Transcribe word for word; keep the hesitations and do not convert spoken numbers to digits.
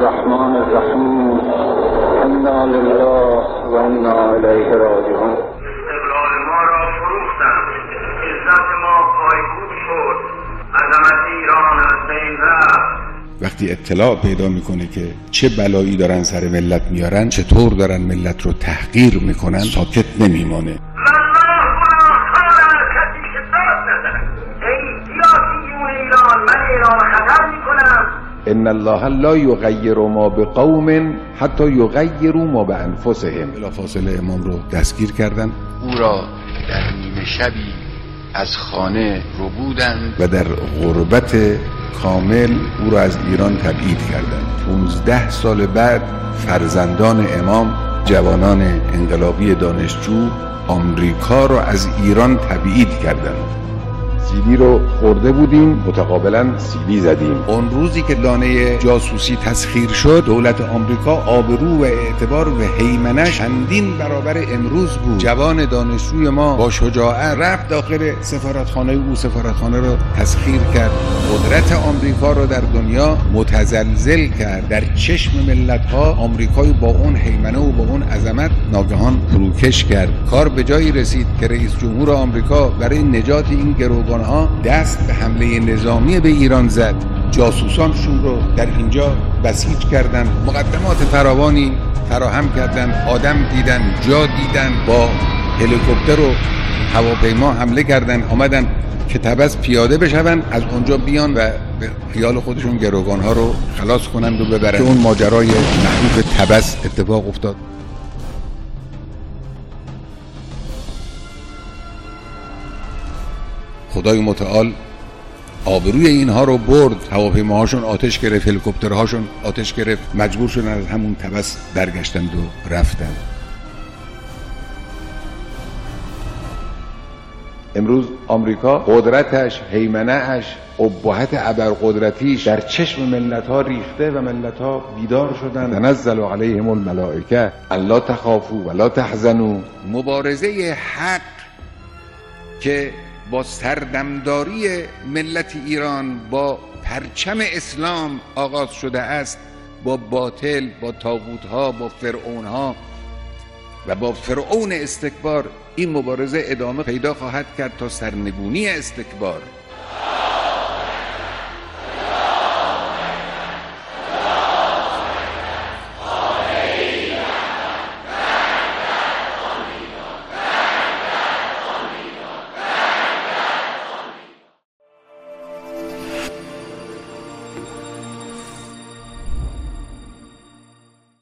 الرحمن الرحیم انا لله و انا الیه راجعون. استقلال ما را فروختند، عزت ما پایکوب شد، عظمت ایران از بین رفت. وقتی اطلاع پیدا میکنه که چه بلایی دارن سر ملت میارن، چطور دارن ملت رو تحقیر میکنن، ساکت نمیمانه. ان الله لا یغیر ما بقوم حتی یغیروا ما بانفسهم. بلافاصله امام رو دستگیر کردن، او را در نیمه شبی از خانه ربودند و در غربت کامل او را از ایران تبعید کردند. پونزده سال بعد فرزندان امام، جوانان انقلابی دانشجو، آمریکا را از ایران تبعید کردند. سیدی رو خورده بودیم، متقابلا سیدی زدیم. اون روزی که دانه جاسوسی تسخیر شد، دولت آمریکا آبرو و اعتبار و هیمنش چندین برابر امروز بود. جوان دانشجوی ما با شجاعت رفت داخل سفارتخانه او، سفارتخانه رو تسخیر کرد، قدرت آمریکا رو در دنیا متزلزل کرد. در چشم ملت‌ها آمریکای با اون هیمنه و با اون عظمت ناگهان فروکش کرد. کار به جایی رسید که رئیس جمهور آمریکا برای نجات این گروگان ها دست به حمله نظامی به ایران زد. جاسوسانشون رو در اینجا بسیج کردن، مقدمات فراوانی فراهم کردن، آدم دیدن، جا دیدن، با هلیکوپتر و هواپیما حمله کردن، آمدن که طبس پیاده بشون، از اونجا بیان و به خیال خودشون گروگان ها رو خلاص کنند و ببرند. که اون ماجرای معروف طبس اتفاق افتاد. خدای متعال آبروی اینها رو برد، هواپیماهاشون آتش گرفت، هلیکوپترهاشون آتش گرفت، مجبور شدن از همون طبس برگشتند و رفتند. امروز آمریکا قدرتش، هیمنه‌اش، ابهت ابرقدرتیش در چشم ملت‌ها ریخته و ملت‌ها بیدار شدند. تنزل علیهم الملائکه الا تخافوا ولا تحزنوا. مبارزه حق که با سردمداری ملت ایران، با پرچم اسلام آغاز شده است، با باطل، با طاغوت‌ها، با فرعون‌ها و با فرعون استکبار، این مبارزه ادامه پیدا خواهد کرد تا سرنگونی استکبار.